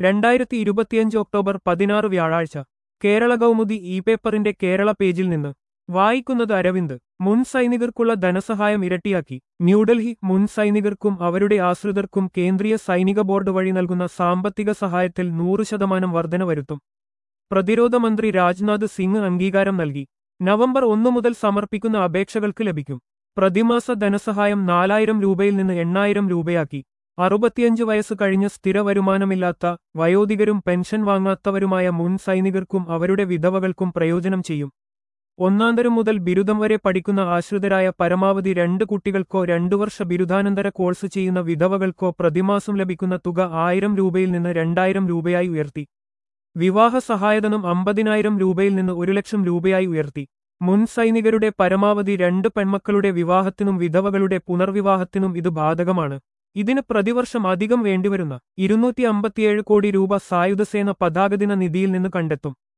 2025 October 16 വ്യാഴാഴ്ച Kerala Kaumudi E പേപ്പറിന്റെ കേരള പേജിൽ നിന്ന് വായിക്കുന്നത് അരവിന്ദ്. മുൻ സൈനികർക്കുള്ള ധനസഹായം ഇരട്ടിയാക്കി. ന്യൂഡൽഹി. മുൻ സൈനികർക്കും അവരുടെ ആശ്രിതർക്കും കേന്ദ്രീയ സൈനിക ബോർഡ് വഴി നൽകുന്ന സാമ്പത്തിക സഹായത്തിൽ 100% വർധന വരുത്തും. പ്രതിരോധ മന്ത്രി രാജ്നാഥ് സിംഗ് അംഗീകാരം നൽകി. നവംബർ 1 മുതൽ സമർപ്പിക്കുന്ന അപേക്ഷകൾക്ക് ലഭിക്കും. പ്രതിമാസ ധനസഹായം 4000 രൂപയിൽ നിന്ന് 8000 രൂപയാക്കി. 65 വയസ്സ് കഴിഞ്ഞ് സ്ഥിര വരുമാനമില്ലാത്ത, വയോധികരും പെൻഷൻ വാങ്ങാത്തവരുമായ മുൻ സൈനികർക്കും അവരുടെ വിധവകൾക്കും പ്രയോജനം ചെയ്യും. ഒന്നാന്തരം മുതൽ ബിരുദം വരെ പഠിക്കുന്ന ആശ്രിതരായ പരമാവധി 2 കുട്ടികൾക്കോ 2 വർഷ ബിരുദാനന്തര കോഴ്സ് ചെയ്യുന്ന വിധവകൾക്കോ പ്രതിമാസം ലഭിക്കുന്ന തുക 1000 രൂപയിൽ നിന്ന് 2000 രൂപയായി ഉയർത്തി. വിവാഹ സഹായധനം 50000 രൂപയിൽ നിന്ന് 1,00,000 രൂപയായി ഉയർത്തി. മുൻ സൈനികരുടെ പരമാവധി 2 പെൺമക്കളുടെ വിവാഹത്തിനും വിധവകളുടെ പുനർവിവാഹത്തിനും ഇത് ബാധകമാണ്. ഇതിന് പ്രതിവർഷം അധികം വേണ്ടിവരുന്ന 257 കോടി രൂപ സായുധസേന പതാകദിന നിധിയിൽ നിന്ന് കണ്ടെത്തും.